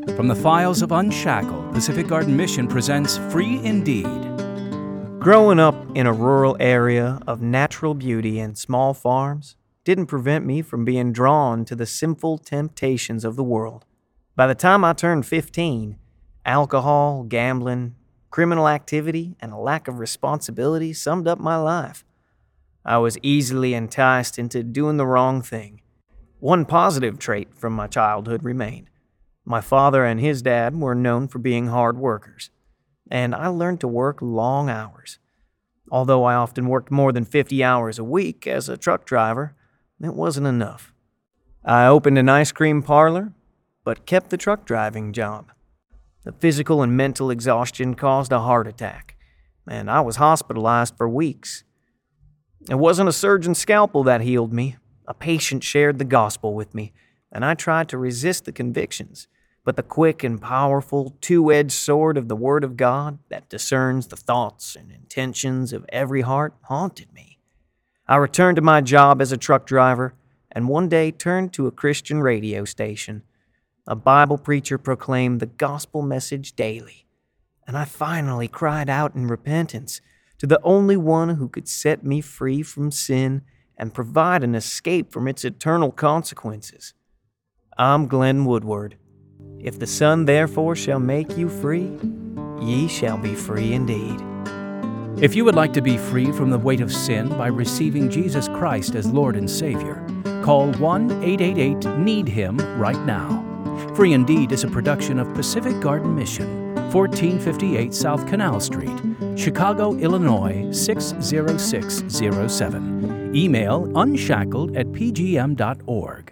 From the files of Unshackled, Pacific Garden Mission presents Free Indeed. Growing up in a rural area of natural beauty and small farms didn't prevent me from being drawn to the sinful temptations of the world. By the time I turned 15, alcohol, gambling, criminal activity, and a lack of responsibility summed up my life. I was easily enticed into doing the wrong thing. One positive trait from my childhood remained. My father and his dad were known for being hard workers, and I learned to work long hours. Although I often worked more than 50 hours a week as a truck driver, it wasn't enough. I opened an ice cream parlor, but kept the truck driving job. The physical and mental exhaustion caused a heart attack, and I was hospitalized for weeks. It wasn't a surgeon's scalpel that healed me. A patient shared the gospel with me, and I tried to resist the convictions. But the quick and powerful two-edged sword of the Word of God that discerns the thoughts and intentions of every heart haunted me. I returned to my job as a truck driver and one day turned to a Christian radio station. A Bible preacher proclaimed the gospel message daily, and I finally cried out in repentance to the only one who could set me free from sin and provide an escape from its eternal consequences. I'm Glenn Woodward. If the Son therefore shall make you free, ye shall be free indeed. If you would like to be free from the weight of sin by receiving Jesus Christ as Lord and Savior, call 1-888-NEED-HIM right now. Free Indeed is a production of Pacific Garden Mission, 1458 South Canal Street, Chicago, Illinois 60607. Email unshackled@pgm.org.